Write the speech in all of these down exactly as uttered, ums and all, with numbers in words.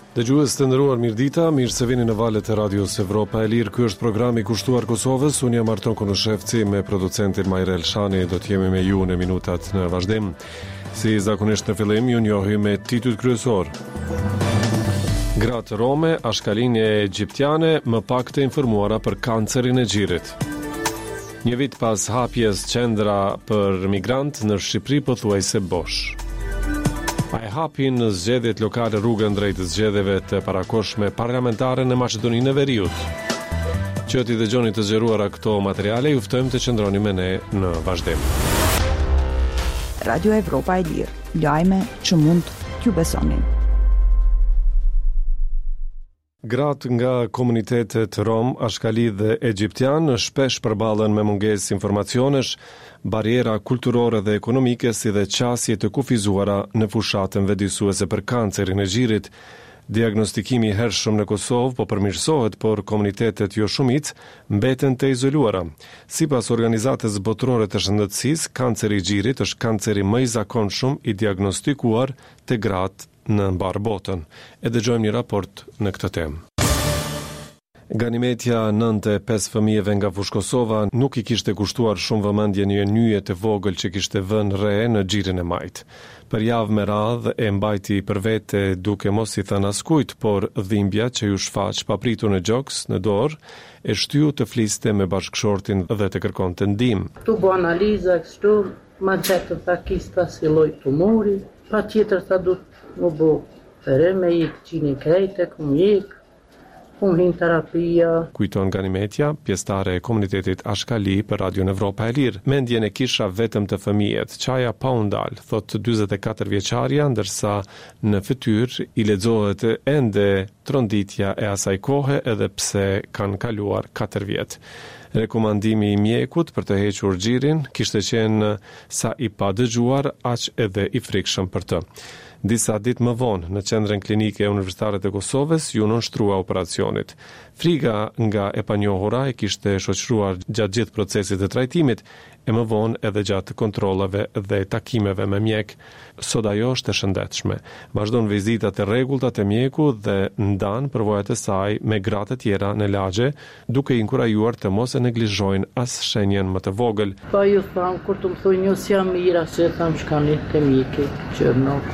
Dëgjues të nderuar, mirëdita, mirë se vini në valët e Radios Evropa e Lirë. Ky është programi i kushtuar Kosovës. Unë jam Arton Konushevci, me producentin Majrel Shani. Do të jemi me ju në minutat në vazhdim. Si zakonisht në fillim, ju njohi me titujt kryesor. Gratë rome, ashkalinje egjiptiane më pak të informuara për kancerin e gjirit. Një vit pas hapjes qendra për migrant në Shqipëri pothuajse bosh. A e hapin në zgjedhjet lokale rrugën drejt zgjedhjeve të parakoshme parlamentare në Maqedoninë e Veriut. Që t'i dëgjoni të zgjeruara këto materiale, ju ftojmë të qëndroni me ne në vazhdim. Radio Evropa e Lirë, lajme që mund t'ju besonin. Gratë nga komunitetet rom, ashkali dhe egjiptian shpesh përballen me mungesë informacionesh, bariera kulturore dhe ekonomike, si dhe qasje të kufizuara në fushatën vëdësuese për kancerin e gjirit. Diagnostikimi i hershëm në Kosovë po përmirësohet, por komunitetet jo shumic mbeten të izoluara. Sipas Organizatës Botërore të Shëndetësisë, kanceri i gjirit është kanceri më i zakonshëm i diagnostikuar te gratë në mbar botën. E dëgjojmë një raport në këtë temë. Ganimetja nënte pesë fëmijëve nga Fush Kosova nuk i kishte kushtuar shumë vëmendje një nyje të vogël që kishte vënë re në gjirin e majt. Për javë me radhë e mbajti për vete duke mos i thënë askujt, por dhimbja që ju shfaq papritur në gjoks, në dorë, e shtyu të fliste me bashkëshortin dhe të kërkonte ndihmë. Tu bo analiza kështu, ma gjetën tha kista si lloj tumori, pa tjetër tha du më bo fere me ik qinin krejte, kum ik, kum hin terapia. Kujton Ganimetja, pjesëtare e komunitetit Ashkali për Radion Evropa e Lirë. Mendjen e kisha vetëm të fëmijet, qaja pa u ndal, thot dyzet e katër vjeçaria, ndërsa në fytyrë i lexohet ende tronditja e asaj kohe edhe pse kanë kaluar katër vjet. Rekomandimi i mjekut për të hequr gjirin kishte qenë sa i pa dëgjuar, aq edhe i frikshëm për të. Disa ditë më vonë, në qendrën klinike universitare të Kosovës, ju nënshtrua operacionit. Friga nga e panjohura e kishte shoqëruar gjatë gjithë procesit të trajtimit, e më vonë edhe gjatë kontrollave dhe takimeve me mjek. Sot ajo është e shëndetshme. Vazhdon vizitat e rregullta te mjeku dhe ndan përvojat e saj me gratë të tjera në lagje, duke i inkurajuar të mos e neglizhojnë as shenjen më të vogël. Pa ju tham, kur të më thuj një si jam mira, se tham shkani te mjeki, që nuk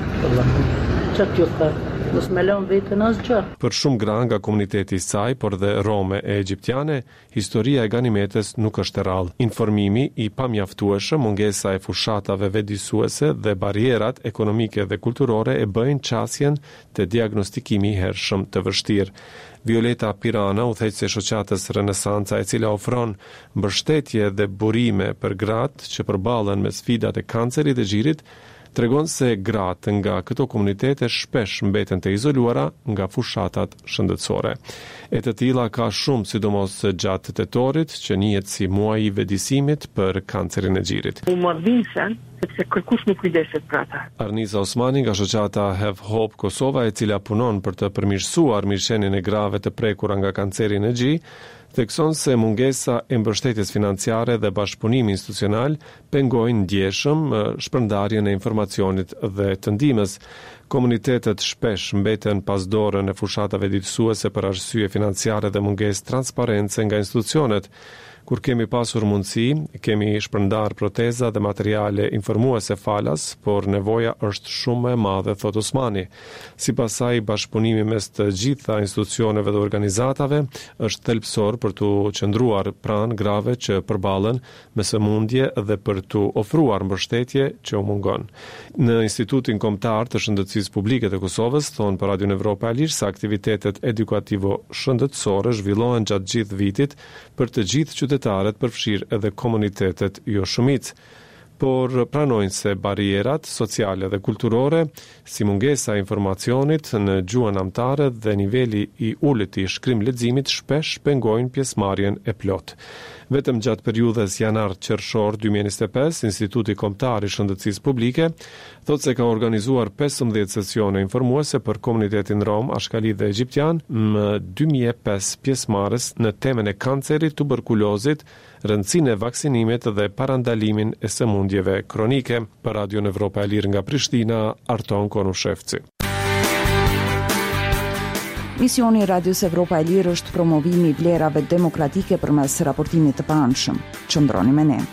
qatë ju tham. Mos me lëm vetën as gjë. Për shumë gra nga komuniteti i saj, por dhe rome e egjiptiane, historia e Ganimetes nuk është e rrallë. Informimi i pamjaftueshëm, mungesa e fushatave vëdësuese dhe barierat ekonomike dhe kulturore e bëjnë qasjen të diagnostikimi i hershëm të vështirë. Violeta Pirana, udhëheqëse e shoqatës Renesanca, e cila ofron mbështetje dhe burime për gratë që përballen me sfidat e kancerit e gjirit, tregon se gratë nga këto komunitete shpesh mbeten të izoluara nga fushatat shëndetësore. E të tilla ka shumë, sidomos gjatë tetorit, që njihet si muaji i vëdësimit për kancerin e gjirit. U marrin sen, sepse kërkush nuk kujdeset për ata. Arnisa Osmani nga shoqata Have Hope Kosova, e cila punon për të përmirësuar mirëqenien e grave të prekura nga kanceri në gjë, thekson se mungesa e mbështetjes financiare dhe bashkëpunimi institucional pengojnë ndjeshëm shpërndarjen e informacionit dhe të ndihmës. Komunitetet shpesh mbeten pas dorën e fushatave ditësuese për arsye financiare dhe mungesë transparence nga institucionet. Kur kemi pasur mundësi, kemi shpërndar proteza dhe materiale informuese falas, por nevoja është shumë e madhe, thot Osmani. Sipas saj, bashkëpunimi mes të gjitha institucioneve dhe organizatave është thelbësor për të qëndruar pranë grave që përballen me sëmundje dhe për të ofruar mbështetje që u mungon. Në Institutin Kombëtar të Shëndetësisë Publike të Kosovës, thonë për Radion Evropa e Lirë se aktivitetet edukativo shëndetësore zhvillohen gjatë gjithë vitit për të gjithë qytetarët, përfshirë edhe komunitetet jo shumic, por pranojnë se barierat sociale dhe kulturore, si mungesa e informacionit në gjuhën amtare dhe niveli i ulët i shkrim leximit shpesh pengojnë pjesëmarrjen e plotë. Vetëm gjatë periudhës janar-qershor dy mijë e njëzet e pesë, Instituti Kombëtar i Shëndetësisë Publike thotë se ka organizuar pesëmbëdhjetë sesione informuese për komunitetin rom, ashkali dhe egjiptian, më dy mijë e pesë pjesëmarrës në temën e kancerit, tuberkulozit, rëndësinë e vaksinimit dhe parandalimin e sëmundjeve kronike. Për Radion Evropa e Lirë nga Prishtina, Arton Konushevci. Misioni i Radios Evropa e Lirë është promovimi i vlerave demokratike përmes raportimit të pranë. Qëndroni me ne.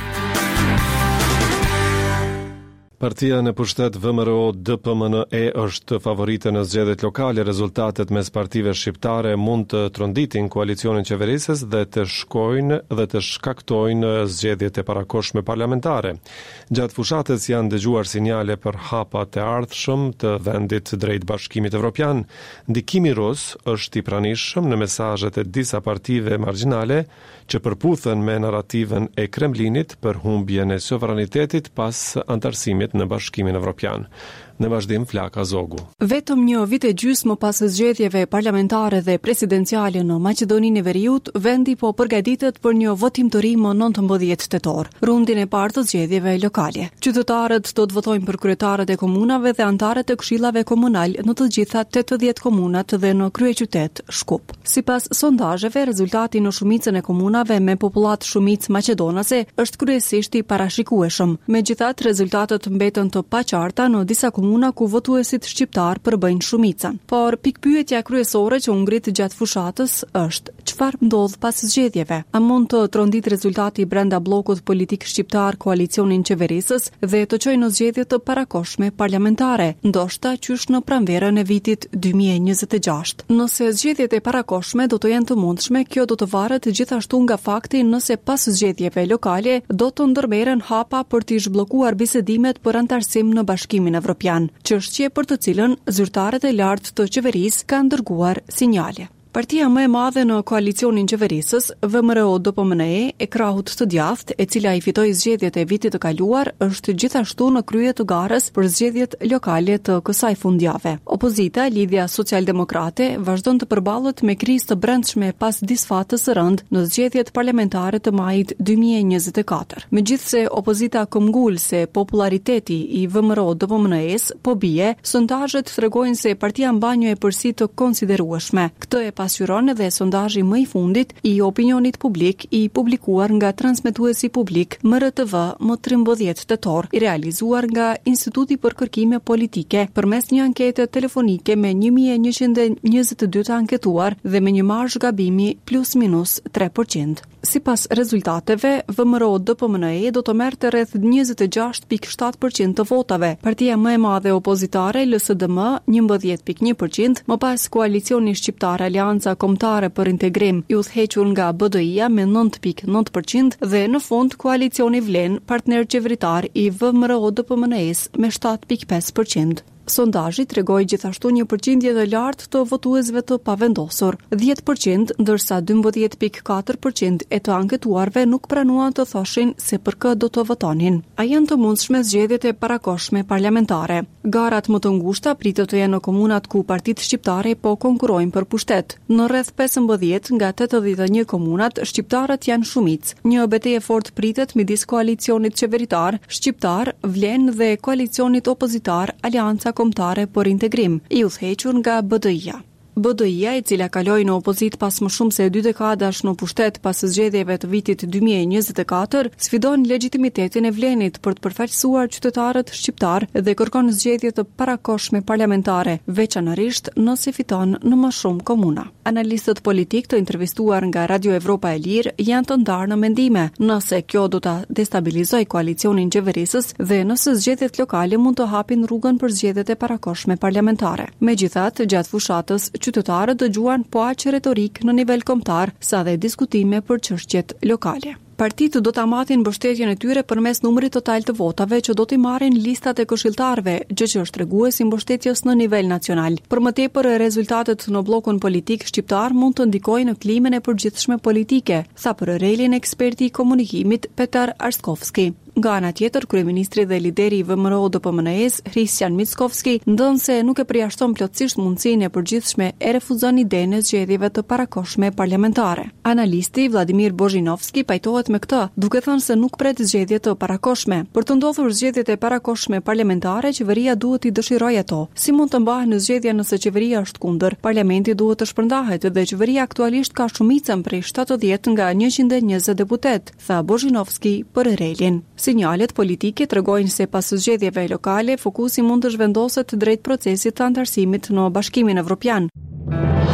Partia në pushtet V M R O D P M N E është favorite në zgjedhjet lokale. Rezultatet mes partive shqiptare mund të tronditin koalicionin qeverisës dhe të shkojnë dhe të shkaktojnë zgjedhjet e parakoshme parlamentare. Gjatë fushatës janë dëgjuar sinjale për hapat e ardhshëm të vendit drejt Bashkimit Evropian. Ndikimi rus është i pranishëm në mesazhet e disa partive margjinale që përputhen me narrativën e Kremlinit për humbjen e sovranitetit pas antarësimit në Bashkimin Evropian. Në vazhdim Flaka Zogu. Vetëm një vit e gjysmë pas zgjedhjeve parlamentare dhe presidenciale në Maqedoninë e Veriut, vendi po përgatitet për një votim të ri më nëntëmbëdhjetë tetor, rundin e parë të zgjedhjeve lokale. Qytetarët do të votojnë për kryetarët e komunave dhe antarët e këshillave komunal në të gjitha tetëdhjetë komunat dhe në kryeqytet Shkup. Sipas sondazheve, rezultati në shumicën e komunave me popullat shumicë maqedonase është kryesisht i parashikueshëm. Megjithatë, rezultatet mbeten të paqarta në disa komuna ku votuesit shqiptar përbëjnë shumicën. Por pikpyetja kryesore që u ngrit gjatë fushatës është: çfarë ndodh pas zgjedhjeve? A mund të trondit rezultati brenda bllokut politik shqiptar koalicionin qeverisës dhe të çojë në zgjedhje të parakoshme parlamentare, ndoshta qysh në pranverën e vitit dy mijë e njëzet e gjashtë? Nëse zgjedhjet e parakoshme do të jenë të mundshme, kjo do të varet gjithashtu nga fakti nëse pas zgjedhjeve lokale do të ndërmerren hapa për të zhbllokuar bisedimet për antarësim në Bashkimin Evropian, çështje për të cilën zyrtarët e lartë të qeverisë kanë dërguar sinjale. Partia më e madhe në koalicionin qeverisës, V M R O D P M N E, e krahut të djathtë, e cila i fitoi zgjedhjet e vitit të kaluar, është gjithashtu në krye të garës për zgjedhjet lokale të kësaj fundjavë. Opozita, Lidhja Socialdemokrate, vazhdon të përballet me krizë të brendshme pas disfatës së rënd në zgjedhjet parlamentare të majit dy mijë e njëzet e katër. Megjithse opozita këmbgul se populariteti i V M R O D P M N E-s po bie, sondazhet tregojnë se partia mban një epërsi të konsiderueshme. Këtë e pasqyron edhe sondazhi më i fundit i opinionit publik i publikuar nga transmetuesi publik M R T V më tridhjetë tetor, i realizuar nga Instituti për Kërkime Politike përmes një ankete telefonike me një mijë e njëqind e njëzet e dy të anketuar dhe me një marzh gabimi plus minus tre përqind. Sipas rezultateve, V M R O D P M N E do të merrte rreth njëzet e gjashtë pikë shtatë përqind të votave. Partia më e madhe opozitare L S D M njëmbëdhjetë pikë një përqind, më pas koalicioni shqiptar Alianca Kombëtare për Integrim i udhëhequr nga B D I-a me nëntë pikë nëntë përqind dhe në fund koalicioni Vlen, partner qeveritar i V M R O D P M N E-s me shtatë pikë pesë përqind. Sondazhi tregoi gjithashtu një përqindje të lartë të votuesve të pavendosur, dhjetë përqind, ndërsa dymbëdhjetë pikë katër përqind e të anketuarve nuk pranuan të thoshin se për kë do të votonin. A janë të mundshme zgjedhjet e parakoshme parlamentare? Garat më të ngushta pritet të jenë në komunat ku partitë shqiptare po konkurrojnë për pushtet. Në rreth pesëmbëdhjetë nga tetëdhjetë e një komunat, shqiptarët janë shumicë. Një betejë fortë pritet midis koalicionit qeveritar shqiptar Vlen dhe koalicionit opozitar Alianca Kombëtare për Integrim, i udhëhequr nga B D I-a. B D I-a, e cila kaloi në opozit pas më shumë se dy dekadash në pushtet pas zgjedhjeve të vitit dy mijë e njëzet e katër, sfidon legjitimitetin e Vlenit për të përfaqësuar qytetarët shqiptar dhe kërkon zgjedhje të parakoshme parlamentare, veçanërisht nëse fiton në më shumë komuna. Analistët politik të intervistuar nga Radio Evropa e Lirë janë të ndarë në mendime, nëse kjo do ta destabilizoj koalicionin qeverisës dhe nëse zgjedhjet lokale mund të hapin rrugën për zgjedhjet e parakoshme parlamentare. Megjithatë, gjatë fushatës, qytetarët dëgjuan po aq retorik në nivel kombëtar sa dhe diskutime për çështjet lokale. Partitë do ta matin mbështetjen e tyre përmes numrit total të votave që do t'i marrin listat e këshilltarëve, gjë që është tregues i mbështetjes në nivel nacional. Për më tepër, rezultatet në bllokun politik shqiptar mund të ndikojnë në klimën e përgjithshme politike, tha për relin eksperti i komunikimit Petar Arskovski. Nga ana tjetër, kryeministri dhe lideri i V M R O D P M N E-s, Hristian Mickovski, ndon se nuk e përjashton plotësisht mundësinë e përgjithshme e refuzon idenë e zgjedhjeve të parakoshme parlamentare. Analisti Vladimir Bozhinovski pajtohet me këtë, duke thënë se nuk pret zgjedhje të parakoshme. Për të ndodhur zgjedhjet e parakoshme parlamentare, qeveria duhet i dëshirojë ato. Si mund të mbahet në zgjedhje nëse qeveria është kundër? Parlamenti duhet të shpërndahet dhe qeveria aktualisht ka shumicën prej shtatëdhjetë nga njëqind e njëzet deputet, tha Bozhinovski për relin. Sinjalet politike tregojnë se pas zgjedhjeve lokale, fokusi mund të zhvendoset drejt procesit të antarësimit në Bashkimin Evropian.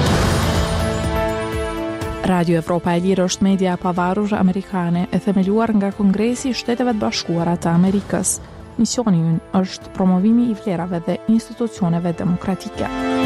Radio Evropa e Lirë është media e pavarur amerikane e themeluar nga Kongresi i Shteteve të Bashkuara të Amerikës. Misioni i ynë është promovimi i vlerave dhe institucioneve demokratike.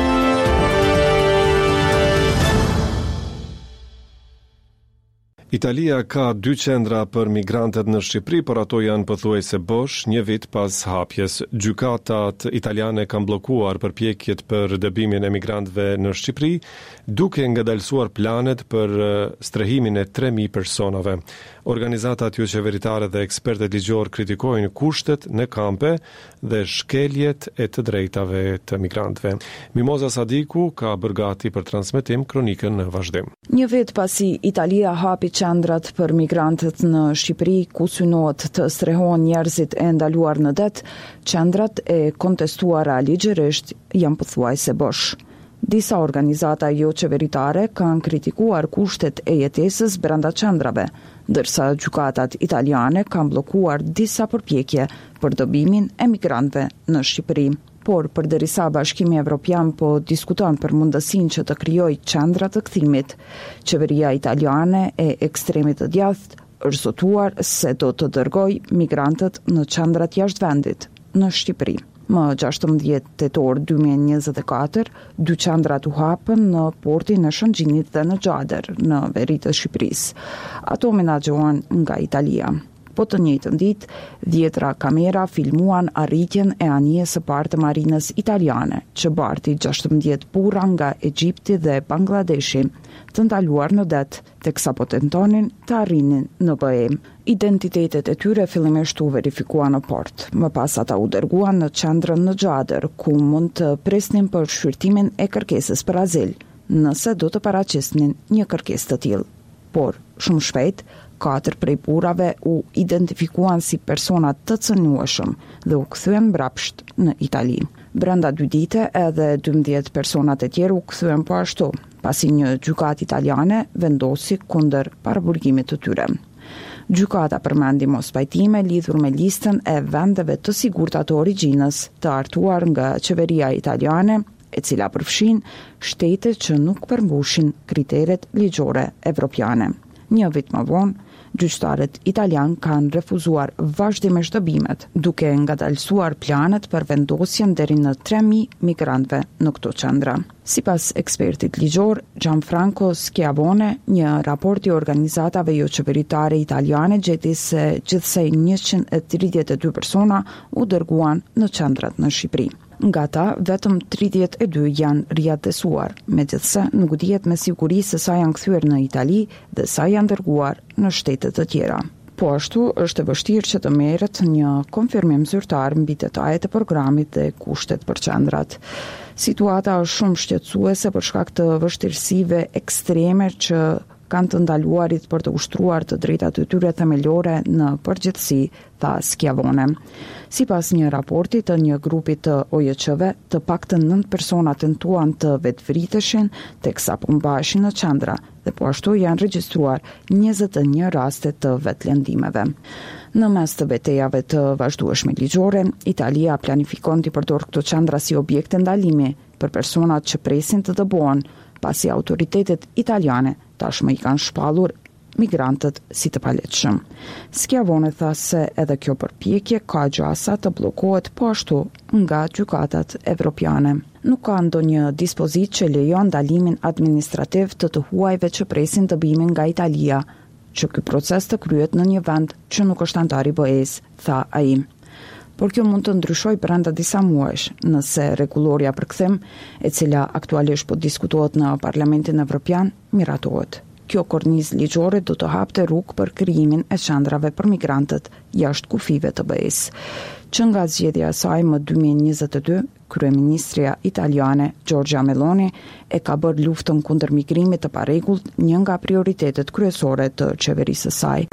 Italia ka dy qendra për migrantët në Shqipëri, por ato janë pothuajse bosh një vit pas hapjes. Gjykatat italiane kanë bllokuar përpjekjet për dëbimin e migrantëve në Shqipëri, duke ngadalësuar planet për strehimin e tre mijë personave. Organizatat jo qeveritare dhe ekspertet ligjor kritikojnë kushtet në kampe dhe shkeljet e të drejtave të migrantëve. Mimoza Sadiku ka bërë gati për transmetim, kronikën në vazhdim. Një vit pasi Italia hapi qendrat për migrantët në Shqipëri ku synohet të strehohen njerëzit e ndaluar në det, qendrat e kontestuara ligjërisht janë pothuajse bosh. Disa organizata jo qeveritare kanë kritikuar kushtet e jetesës brenda qendrave, ndërsa gjykatat italiane kanë bllokuar disa përpjekje për dëbimin e migrantëve në Shqipëri. Por përderisa Bashkimi Evropian po diskuton për mundësinë që të krijojë qendra të kthimit, qeveria italiane e ekstremit të djathtë është zotuar se do të dërgojë migrantët në qendrat jashtë vendit në Shqipëri. Më gjashtëmbëdhjetë tetor dy mijë e njëzet e katër, dy qendrat u hapën në portin e Shëngjinit dhe në Gjader, në veri të Shqipërisë. Ato menaxhohen nga Italia. Po të njëjtën ditë, dhjetra kamera filmuan arritjen e anijes së parë të marinës italiane, që barti gjashtëmbëdhjetë burra nga Egjipti dhe Bangladeshi, të ndaluar në det, teksa po tentonin të arrinin në B E. Identitetet e tyre fillimisht u verifikuan në port, më pas ata u dërguan në qendrën në Gjader, ku mund të presnin për shqyrtimin e kërkesës për azil, nëse do të paraqesnin një kërkesë të tillë. Por, shumë shpejt, katër prej burrave u identifikuan si persona të cënueshëm dhe u kthyen mbrapsht në Itali. Brenda dy dite edhe dymbëdhjetë personat e tjerë u kthyen po ashtu, pasi një gjykatë italiane vendosi kundër paraburgimit të tyre. Gjykata përmendi mospajtime lidhur me listën e vendeve të sigurta të origjinës të hartuar nga qeveria italiane, e cila përfshin shtete që nuk përmbushin kriteret ligjore evropiane. Një vit më vonë, gjyqtarët italian kanë refuzuar vazhdimisht dëbimet, duke ngadalësuar planet për vendosjen deri në tre mijë migrantëve në këto qendra. Sipas ekspertit ligjor Gianfranco Schiavone, një raport i organizatave jo qeveritare italiane gjeti se gjithsej njëqind e tridhjetë e dy persona u dërguan në qendrat në Shqipëri. Nga ta, vetëm tridhjetë e dy janë riadesuar, megjithse nuk dihet me siguri se sa janë kthyer në Itali dhe sa janë dërguar në shtete të tjera. Po ashtu, është e vështirë që të merret një konfirmim zyrtar mbi detajet e programit dhe kushtet për qendrat. Situata është shumë shqetësuese për shkak të vështirësive ekstreme që kanë të ndaluarit për të ushtruar të drejtat e tyre themelore në përgjithësi, tha Schiavone. Sipas një raporti të një grupi të O J C-ve, të paktën nëntë persona tentuan të vetvriteshin teksa pumbaheshin në qendra dhe po ashtu janë regjistruar njëzet e një raste të vetlëndimeve. Në mes të betejave të vazhdueshme ligjore, Italia planifikon të përdor këto qendra si objekte ndalimi për personat që presin të dëbohen, pasi autoritetet italiane tashmë i kanë shpallur migrantët si të paleqshëm. Schiavone tha se edhe kjo përpjekje ka gjasa të bllokohet po ashtu nga gjykatat evropiane. Nuk ka ndonjë dispozit që lejon ndalimin administrativ të të huajve që presin dëbimin nga Italia, që ky proces të kryhet në një vend që nuk është antar i B E-s, tha ai. Por kjo mund të ndryshojë brenda disa muajsh, nëse rregulloria për kthim, e cila aktualisht po diskutohet në Parlamentin Evropian, miratohet. Kjo kornizë ligjore do të hapte rrugë për krijimin e qendrave për migrantët jashtë kufive të B E-s. Që nga zgjedhja e saj më dy mijë e njëzet e dy, kryeministria italiane Giorgia Meloni e ka bërë luftën kundër migrimit të parregullt një nga prioritetet kryesore të qeverisë së saj.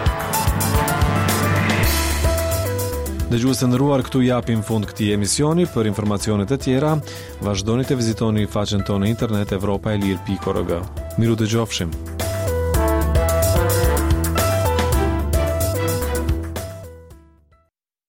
Dëgjues të nderuar, këtu japim fund këtij emisioni. Për informacione të tjera, vazhdoni të vizitoni faqen tonë në internet evropa e lir punkt org. Miru dëgjofshim.